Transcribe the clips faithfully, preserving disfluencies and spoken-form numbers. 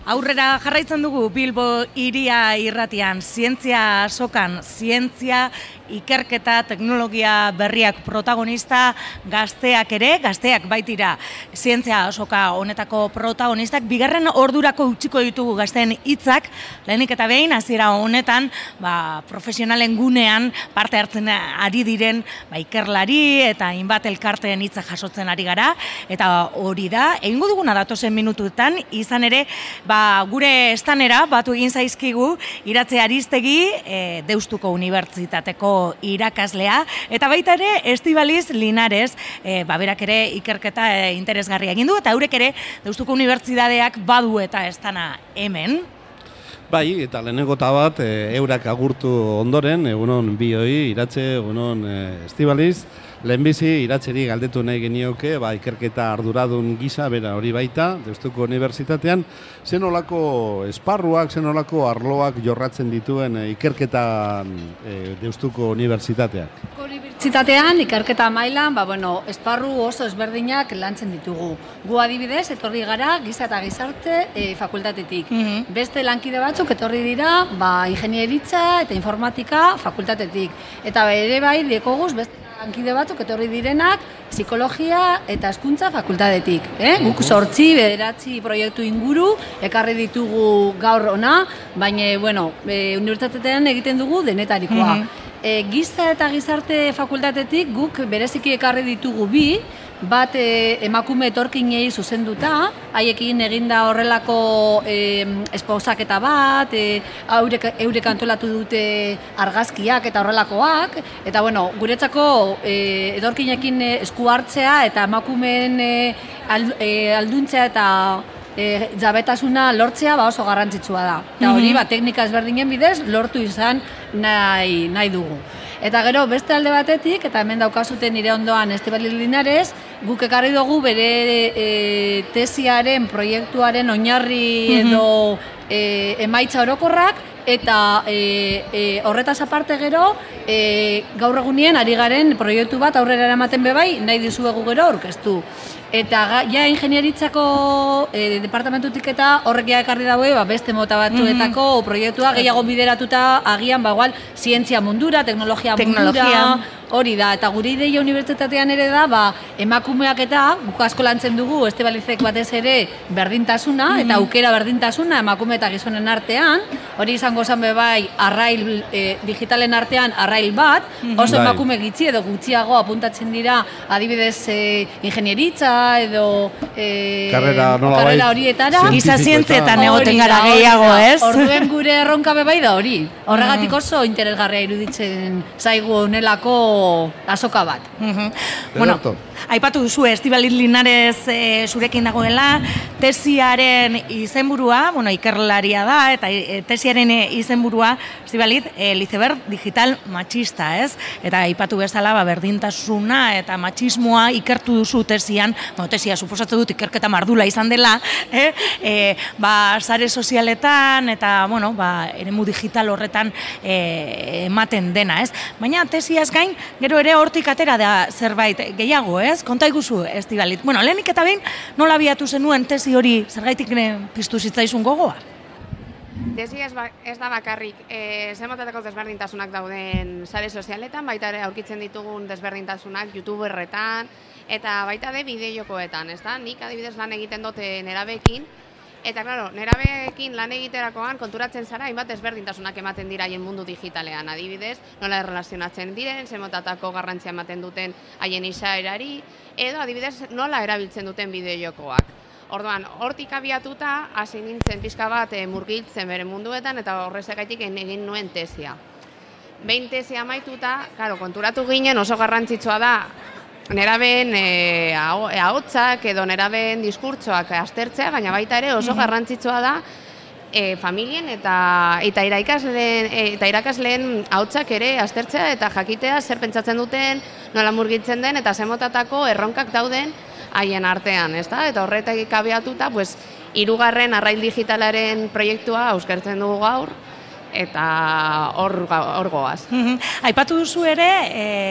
Aurrera jarraitzen dugu Bilbo hiria irratian, zientzia azokan, zientzia, ikerketa, teknologia berriak protagonista, gazteak ere, gazteak baitira zientzia azoka honetako protagonistak, bigarren ordurako utziko ditugu gazteen hitzak, lehenik eta behin, hasiera honetan, ba, profesionalen gunean parte hartzen ari diren ba, ikerlari eta hainbat elkarteen hitzak jasotzen ari gara, eta hori da, egingo duguna datozen minutuetan, izan ere, ba, gure estanera batu egin zaizkigu Iratxe Aristegi, e, Deustuko Unibertsitateko irakaslea, eta baita ere Estibaliz Linares, e, ba, berak ere ikerketa e, interesgarria egin du, eta eurek ere Deustuko Unibertsitateak badu eta estana hemen. Bai, eta lehenengo eta bat, e, eurak agurtu ondoren, egunon bioi, Iratxe, egunon e, Estibaliz, lehenbizi Iratxeri galdetu nahi genioke, ba, ikerketa arduradun gisa, bera hori baita, Deustuko Unibertsitatean, zen olako esparruak, zen olako arloak jorratzen dituen e, ikerketan e, Deustuko Unibertsitateak? Unibertsitatean, ikerketa mailan, ba, bueno, esparru oso ezberdinak lantzen ditugu. Gu adibidez, etorri gara giza eta gizarte e, fakultatetik. Mm-hmm. Beste lankide batzuk etorri dira, ba, ingenieritza eta informatika fakultatetik. Eta ere bai, dekoguz, beste lankide batzuk etorri direnak psikologia eta hezkuntza fakultatetik. Eh? Guk sortzi, bederatzi proiektu inguru ekarri ditugu gaur ona, baina bueno, e, unibertsitatean egiten dugu denetarikoa. Mm-hmm. e, giza eta gizarte fakultatetik guk bereziki ekarri ditugu bi, bat e, emakume etorkinei zuzenduta, haiekin eginda horrelako e, esposaketa bat, e, eurek, eurek antolatu dute argazkiak eta horrelakoak, eta bueno, guretzako e, etorkinekin esku hartzea eta emakumeen e, ald, e, alduntzea eta e, jabetasuna lortzea ba oso garrantzitsua da. Eta hori ba, teknika ezberdinen bidez lortu izan nahi, nahi dugu. Eta gero beste alde batetik, eta hemen daukazuten nire ondoan Estibaliz Linares, guk ekarri dugu bere e, tesiaren, proiektuaren oinarri edo e, emaitza orokorrak, eta e, e, horretaz aparte gero, e, gaur egunien ari garen proiektu bat aurrera eramaten bebai, nahi dizuegu gero aurkeztu. Eta ja ingenieritzako e, departamentutik eta horrek ja ekarri daue ba, beste mota batuetako mm-hmm. proiektua gehiago bideratuta agian ba, igual, zientzia mundura, teknologia, teknologia mundura, hori da. Eta gure ideia unibertsitatean ere da, ba, emakumeak eta guk asko lantzen dugu, Estibalizek batez ere berdintasuna, mm-hmm. eta aukera berdintasuna emakume eta gizonen artean, hori izango zen bai arrail e, digitalen artean arrail bat, mm-hmm. oso emakume gitxi edo gutxiago apuntatzen dira adibidez e, ingenieritza edo e, karrera, karrera horietara. Giza zientzietan egoten gara gehiago, ez? Orduen gure erronka bebai da hori. Horregatik oso interesgarria iruditzen zaigu honelako azoka bat. Mm-hmm. Bueno, aipatu duzu Estibaliz Linares e, zurekin dagoela, tesiaren izenburua, bueno, ikerlaria da, eta e, tesiaren izenburua, Estibaliz, e, Lizeber digital matxista, ez? Eta aipatu bezala, ba, berdintasuna eta matxismoa ikertu duzu tesian, bueno, tesia suposatzen dut ikerketa mardula izan dela, eh? E, ba, sare sozialetan eta, bueno, ba, eremu digital horretan e, ematen dena, ez? Baina tesiaz gain, gero ere hortik atera da zerbait gehiago, ez? Konta iguzu, Estibaliz. Bueno, lehenik eta behin, nola abiatu zenuen tesi hori zergaitik piztu zitzaizun gogoa? Tesi ez, ba, ez da bakarrik, e, zemotateko desberdintasunak dauden sare sozialetan, baita ere aurkitzen ditugun desberdintasunak youtuberretan, eta baita de bideojokoetan, ez da? Nik adibidez lan egiten dute nerabeekin, eta claro, nerabeekin lan egiterakoan konturatzen zara hainbat ezberdintasunak ematen dira haien mundu digitalean, adibidez, nola erlazionatzen diren, zemotatako garrantzia ematen duten haien izaerari, edo adibidez nola erabiltzen duten bideojokoak. Orduan, hortik abiatuta, hasi nintzen pixka bat e, murgiltzen bere munduetan, eta horrezekaitik egin nuen tesia. Behin tesia amaituta, claro, konturatu ginen oso garrantzitsua da, nerabeen e, ahotsak edo nerabeen diskurtsoak aztertzea, baina baita ere oso garrantzitsua da e, familien eta eta irakasleen eta irakasleen ahotsak ere aztertzea eta jakitea zer pentsatzen duten, nola murgitzen den eta zemotatako erronkak dauden haien artean, ezta? Eta horretik abiatuta, pues hirugarren arrail digitalaren proiektua euskertzen dugu gaur. Eta hor goaz. Aipatu duzu ere, e,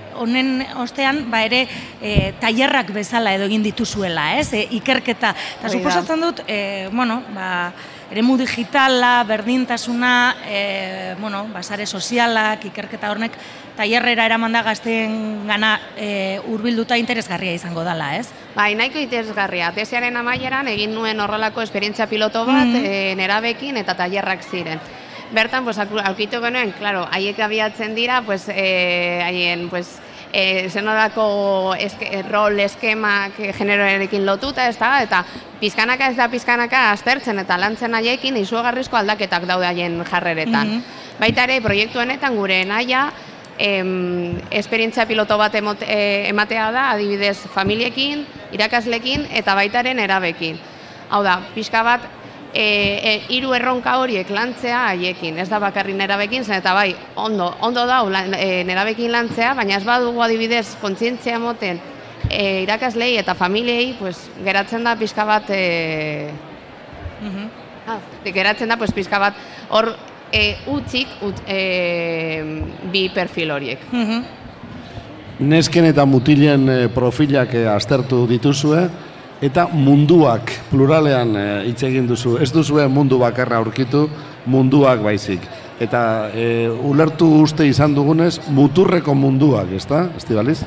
honen ostean, ba ere, e, tailerrak bezala edo egin dituzuela, ez? E, ikerketa. Eta suposatzen dut, e, bueno, ba, eremu digitala, berdintasuna, e, bueno, ba, sare sozialak, ikerketa hornek, tailerrera eramanda gazteen gana e, hurbilduta interesgarria izango dela, ez? Bai, nahiko interesgarria. Tesiaren amaieran egin nuen horrelako esperientzia piloto bat, mm -hmm. e, nerabekin eta tailerrak ziren. Bertan, pues, aurkitu genuen, claro, haiek abiatzen dira, pues, eh, haien, pues, eh, zenolako eske, rol eskemak generoarekin lotuta, ez da, eta pizkanaka ez da pizkanaka aztertzen eta lantzen haiekin izugarrizko aldaketak daude haien jarreretan. Mm -hmm. Baita ere, proiektu honetan gure naia, em, esperientzia piloto bat emot, e, ematea da, adibidez, familiekin, irakaslekin eta baitaren erabekin. Hau da, pixka bat, E, e, hiru erronka horiek lantzea haiekin, ez da bakarri nerabekin, zen eta bai, ondo, ondo da e, nerabekin lantzea, baina ez badugu adibidez kontzientzia moten e, irakaslei eta familiei, pues, geratzen da pixka bat, e, mm-hmm. ah, geratzen da pues, pixka bat hor e, utzik ut, e, bi perfil horiek. Mm-hmm. Nesken eta mutilen e, profilak e, aztertu dituzue, eta munduak pluralean hitz egin duzu. Ez duzue mundu bakarra aurkitu, munduak baizik. Eta e, ulertu uste izan dugunez, muturreko munduak, ez da, Estibaliz?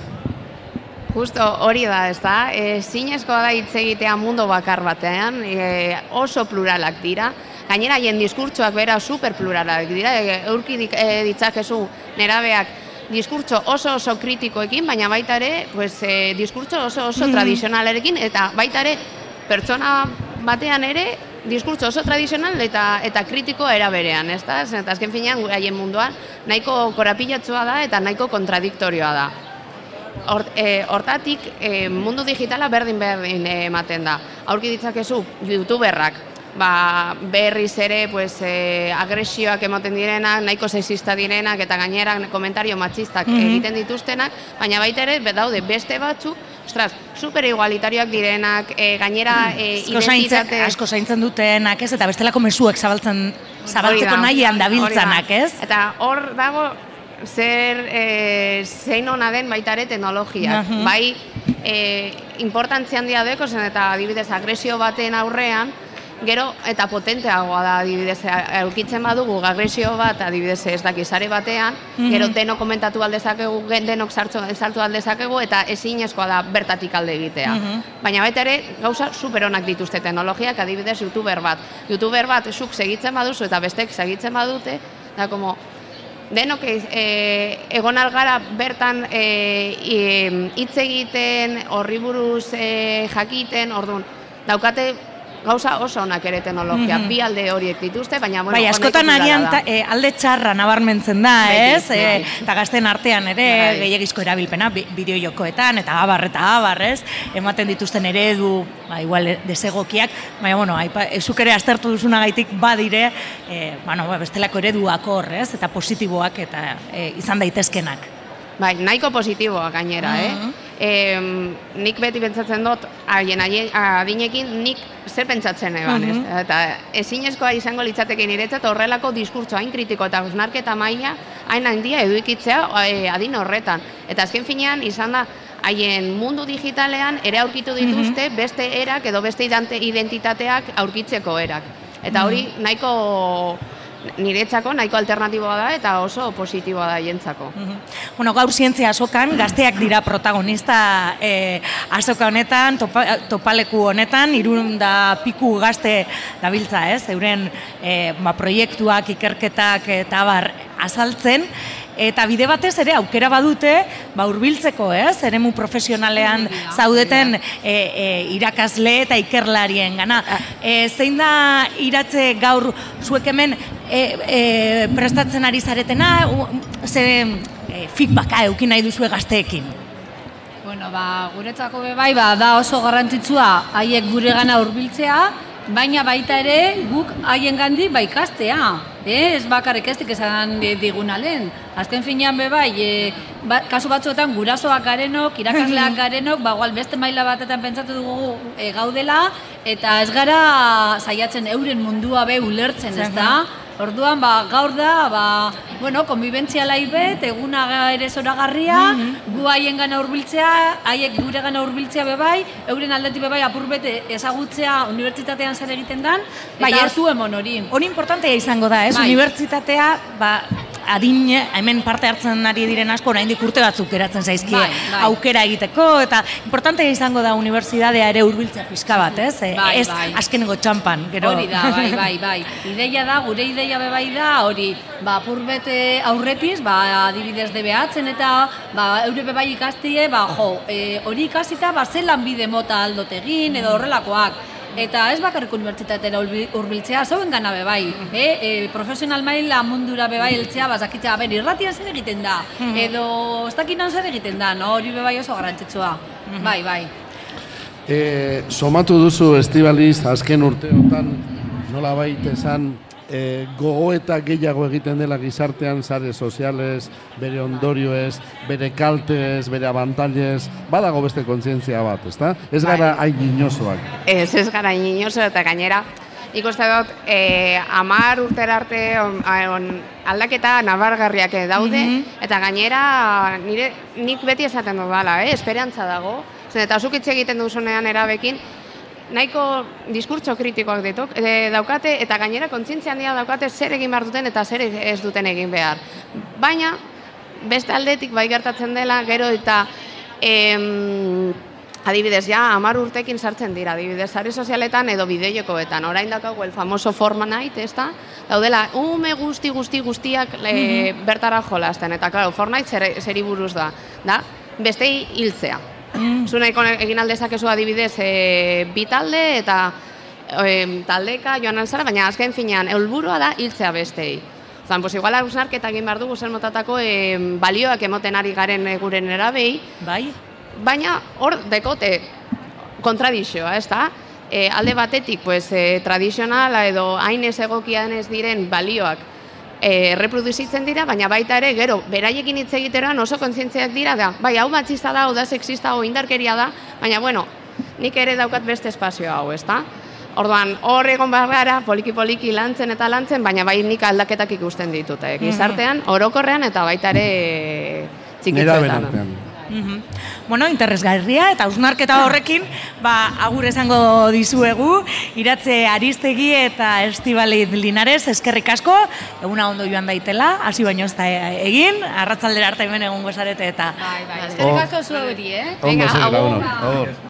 Justo hori da, ez da. E, zinezkoa da hitz egitea mundu bakar batean, e, oso pluralak dira. Gainera, haien diskurtsoak bera super pluralak dira. E, eurki e, ditzakezu nerabeak diskurtso oso oso kritikoekin, baina baita ere, pues, eh, diskurtso oso oso mm. tradizionalerekin, eta baita ere, pertsona batean ere, diskurtso oso tradizional eta eta kritiko era berean, ez da? Eta azken finean, haien munduan, nahiko korapilatsua da eta nahiko kontradiktorioa da. Hort, e, hortatik, e, mundu digitala berdin berdin ematen da. Aurki ditzakezu, youtuberrak, ba, berriz ere pues, e, agresioak emoten direnak, nahiko sexista direnak eta gainera komentario matxistak mm -hmm. egiten dituztenak, baina baita ere daude beste batzuk, ostras, super igualitarioak direnak, e, gainera e, identitate... Asko zaintzen dutenak, ez? Eta bestelako mezuek zabaltzen, zabaltzeko nahian dabiltzanak, ez? Eta hor dago zer e, zein ona den baita ere teknologiak. Uh -huh. Bai, e, importantzia handia deko zen eta adibidez agresio baten aurrean, gero eta potenteagoa da adibidez, aurkitzen badugu agresio bat adibidez ez daki sare batean, mm -hmm. gero denok komentatu aldezakegu, denok sartu aldezakegu eta ezinezkoa da bertatik alde egitea. Mm -hmm. Baina baita ere gauza super onak dituzte teknologiak, adibidez youtuber bat. Youtuber bat zuk segitzen baduzu eta bestek segitzen badute, da como denok e, egon algara bertan hitz e, egiten, horri buruz e, jakiten, orduan, daukate gauza oso onak ere teknologia, mm -hmm. bi alde horiek dituzte, baina bueno, bai, askotan agian e, alde txarra nabarmentzen da, bai, ez? Bai. E, eta gazten artean ere bai. Gehiagizko erabilpena bideojokoetan eta abar eta abar, ez? Ematen dituzten eredu, ba, igual desegokiak, baina bueno, zuk ere aztertu duzunagaitik badire, e, bueno, ba, bestelako ereduak hor, ez? Eta positiboak eta e, izan daitezkenak. Bai, nahiko positiboak gainera, uh -huh. eh? E, nik beti pentsatzen dut, haien adinekin nik zer pentsatzen eban, ez? Uh -huh. Eta ezinezkoa izango litzateke niretzat horrelako diskurtso hain kritiko eta hausnarketa maila hain handia edukitzea e, adin horretan. Eta azken finean izan da, haien mundu digitalean ere aurkitu dituzte uh -huh. beste erak edo beste identitateak aurkitzeko erak. Eta hori nahiko... niretzako nahiko alternatiboa da eta oso positiboa da hientzako. Bueno, gaur zientzia azokan, gazteak dira protagonista eh, azoka honetan, topa, topaleku honetan, hirurehun da piku gazte dabiltza, ez? Euren eh, ba, proiektuak, ikerketak eta abar azaltzen, eta bide batez ere aukera badute ba hurbiltzeko, ez? Eremu profesionalean zaudeten e, e, irakasle eta ikerlarien gana. E, zein da iratze gaur zuek hemen e, e, prestatzen ari zaretena, ze e, feedbacka eukin nahi duzue gazteekin? Bueno, ba, guretzako be bai, ba, da oso garrantzitsua haiek guregana hurbiltzea, baina baita ere guk haien gandi ba ikastea. Eh, ez bakarrik ez esan diguna lehen. Azken finean be bai, e, ba, kasu batzuetan gurasoak garenok, irakasleak garenok, ba igual beste maila batetan pentsatu dugu e, gaudela eta ez gara saiatzen euren mundua be ulertzen, ezta? Orduan, ba, gaur da, ba, bueno, konbibentzia laibet, eguna ere zoragarria, gu haien gana hurbiltzea, haiek gure gana hurbiltzea bebai, euren aldetik bebai apurbet ezagutzea unibertsitatean zer egiten dan, eta Bai, ez. hartu emon hori. Hori importantea izango da, ez? Bai. Unibertsitatea, ba, adin, hemen parte hartzen ari diren asko, oraindik urte batzuk geratzen zaizkie Bai, bai. aukera egiteko, eta importantea izango da unibertsitatea ere hurbiltzea pixka bat, ez? E, Bai, ez bai. azkenengo txampan, gero. Hori da, bai, bai, bai. Ideia da, gure ideia bebai da, hori, ba, apurbete aurretiz, ba, adibidez debeatzen eta, ba, eure bebai ikastie, ba, jo, e, hori ikasita, ba, ze lanbide mota aldot egin, edo horrelakoak. Eta ez bakarrik unibertsitatera hurbiltzea, zauen gana bebai. E, e, profesional maila mundura bebai eltzea, bazakitzea, ber, irratian zer egiten da, edo ez dakinan zer egiten da, no? Hori bebai oso garrantzitsua. Bai, bai. E, somatu duzu Estibaliz azken urteotan nola baita esan e, gogoeta gehiago egiten dela gizartean, sare soziales, bere ondorioez, bere kaltez, bere abantailez, badago beste kontzientzia bat, ezta? Ez gara hain inozoak. Ez, ez gara inozo eta gainera, ikuste dut, e, amar urtera arte on, on, aldaketa nabargarriak daude, eta gainera nire, nik beti esaten dut dala, eh? Esperantza dago, zen eta zuk hitz egiten duzunean erabekin, nahiko diskurtso kritikoak dituk, e, daukate eta gainera kontzientzia handia daukate zer egin behar duten eta zer ez duten egin behar. Baina, beste aldetik bai gertatzen dela, gero eta em, adibidez, ja, hamar urtekin sartzen dira, adibidez, sare sozialetan edo bideojokoetan, orain daukagu el famoso Fortnite, ez da? Daudela, ume guzti guzti guztiak e, bertara jolasten, eta, claro, Fortnite zer, zeri buruz da, da, bestei hiltzea. Mm. Zu nahiko egin aldezakezu adibidez e, bi talde eta e, taldeka joan alzara, baina azken finean helburua da hiltzea bestei. Zan, pues igual hausnarketa egin behar dugu zer motatako e, balioak emoten ari garen e, gure nerabei, Bai? baina hor dekote kontradizioa, ez da? E, alde batetik, pues, e, tradizionala edo hain ez egokian ez diren balioak E, reproduzitzen dira, baina baita ere, gero, beraiekin hitz egiteroan oso kontzientziak dira, da, bai, hau matxista da, hau da sexista, hau indarkeria da, baina, bueno, nik ere daukat beste espazio hau, ez da? Orduan, hor egon behar gara, poliki-poliki lantzen eta lantzen, baina bai nik aldaketak ikusten ditut, eh? Gizartean, orokorrean eta baita ere txikitzuetan. Mhm. Bueno, interesgarria eta hausnarketa horrekin, ba, agur esango dizuegu, Iratze Aristegi eta Estibaliz Linares, eskerrik asko, eguna ondo joan daitela, hasi baino ez da egin, arratsaldera arte hemen egongo zarete eta... Bai, bai, eskerrik asko zu hori, eh? Ondo Venga, zer, agur. lagunok. Agur.